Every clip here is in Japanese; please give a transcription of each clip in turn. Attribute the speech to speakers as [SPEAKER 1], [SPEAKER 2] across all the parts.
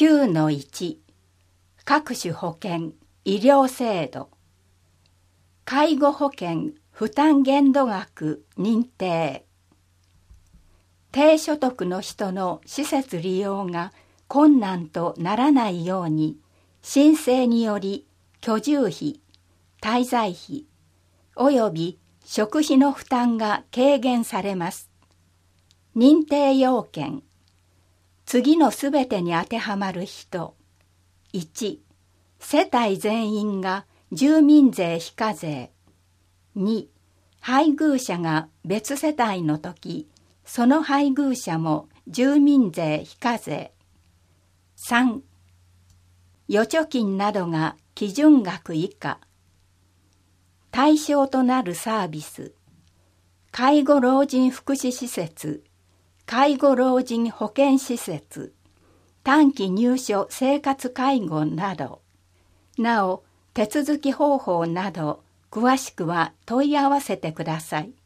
[SPEAKER 1] 9-1 各種保険・医療制度。介護保険負担限度額認定。低所得の人の施設利用が困難とならないように、申請により居住費、滞在費、および食費の負担が軽減されます。認定要件。次のすべてに当てはまる人。1、世帯全員が住民税非課税。2、配偶者が別世帯のとき、その配偶者も住民税非課税。3、預貯金などが基準額以下。対象となるサービス。介護老人福祉施設、介護老人保健施設、短期入所生活介護など。なお、手続き方法など、詳しくは問い合わせてください。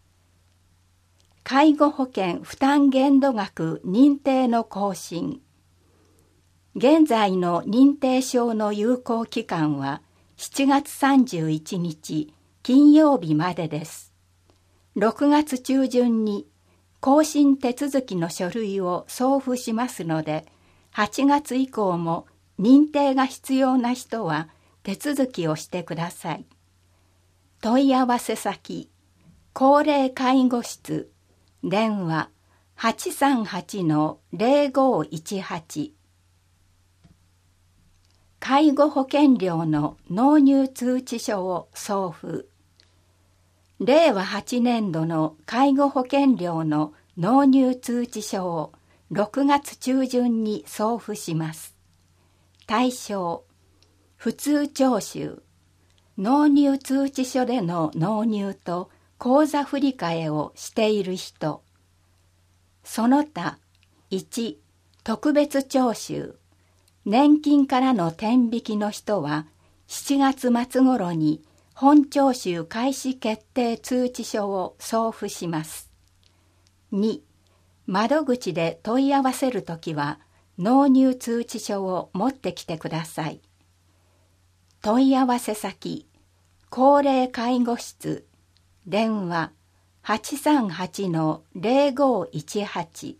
[SPEAKER 1] 介護保険負担限度額認定の更新。現在の認定証の有効期間は7月31日金曜日までです。6月中旬に更新手続きの書類を送付しますので、8月以降も認定が必要な人は手続きをしてください。問い合わせ先、高齢介護室、電話 838-0518。介護保険料の納入通知書を送付。令和8年度の介護保険料の納入通知書を6月中旬に送付します。対象、普通徴収。納入通知書での納入と口座振替をしている人。その他、1、特別徴収。年金からの転引きの人は7月末頃に本徴収開始決定通知書を送付します。2、窓口で問い合わせるときは納入通知書を持ってきてください。問い合わせ先、高齢介護室、電話 838-0518。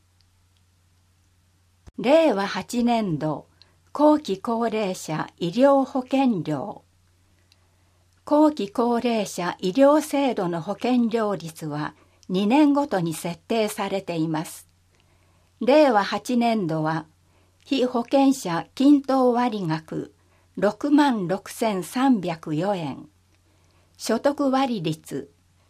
[SPEAKER 1] 令和8年度後期高齢者医療保険料。後期高齢者医療制度の保険料率は2年ごとに設定されています。令和8年度は被保険者均等割額66,304円。所得割率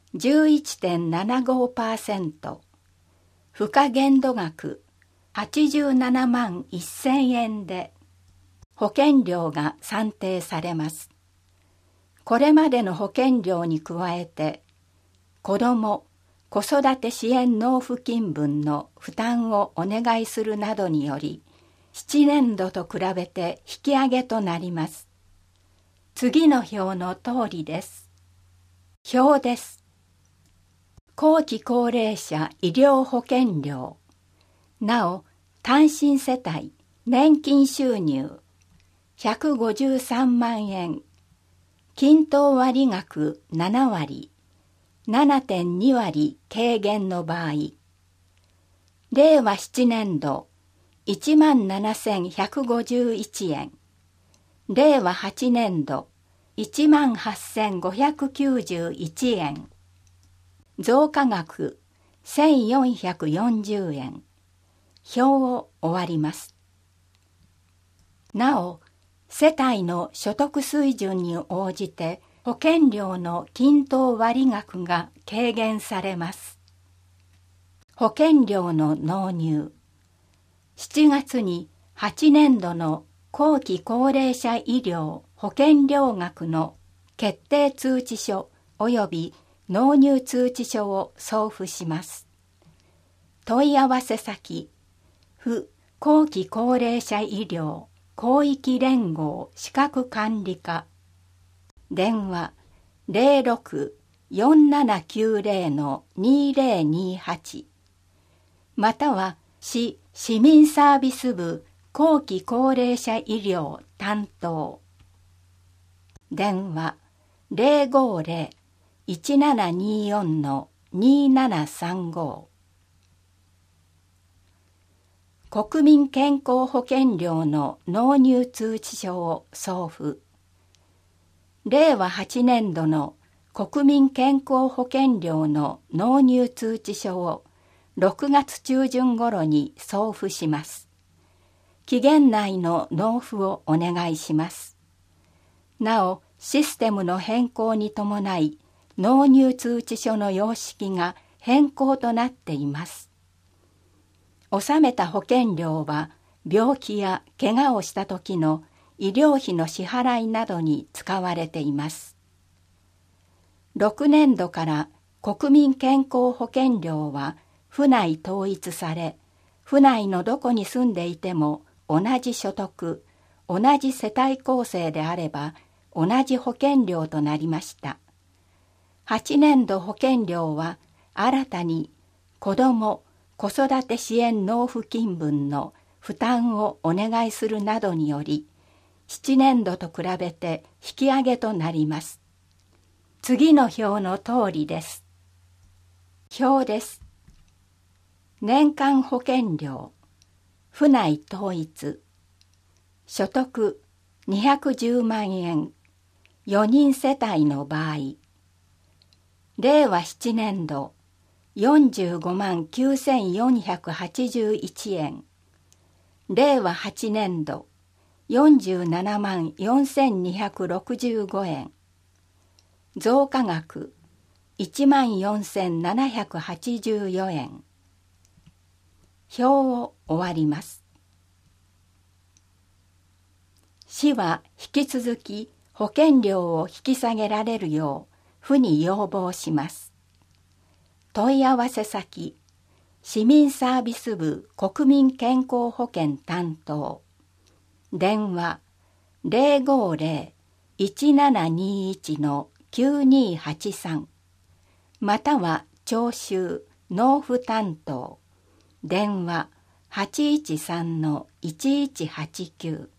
[SPEAKER 1] 11.75%。付加限度額87万1000円で保険料が算定されます。これまでの保険料に加えて、子ども・子育て支援納付金分の負担をお願いするなどにより、7年度と比べて引き上げとなります。次の表の通りです。表です。後期高齢者医療保険料。なお、単身世帯、年金収入153万円。均等割額7割、7.2 割軽減の場合、令和7年度17,151円、令和8年度18,591円、増加額1,440円、表を終わります。なお、世帯の所得水準に応じて保険料の均等割額が軽減されます。保険料の納入。7月に8年度の後期高齢者医療保険料額の決定通知書及び納入通知書を送付します。問い合わせ先、府後期高齢者医療広域連合資格管理課、電話 06-4790-2028 または市民サービス部後期高齢者医療担当。電話050-1724-2735。国民健康保険料の納入通知書を送付。令和8年度の国民健康保険料の納入通知書を6月中旬頃に送付します。期限内の納付をお願いします。なお、システムの変更に伴い、納入通知書の様式が変更となっています。納めた保険料は、病気や怪我をした時の医療費の支払いなどに使われています。6年度から国民健康保険料は府内統一され、府内のどこに住んでいても同じ所得、同じ世帯構成であれば同じ保険料となりました。8年度保険料は新たに子ども・子育て支援納付金分の負担をお願いするなどにより、7年度と比べて引き上げとなります。次の表の通りです。表です。年間保険料、府内統一、所得210万円、4人世帯の場合、令和7年度45万9481円、令和8年度47万4265円、増加額1万4784円。表を終わります。市は引き続き保険料を引き下げられるよう府に要望します。問い合わせ先、市民サービス部国民健康保険担当。電話050-1721-9283または徴収・納付担当電話813-1189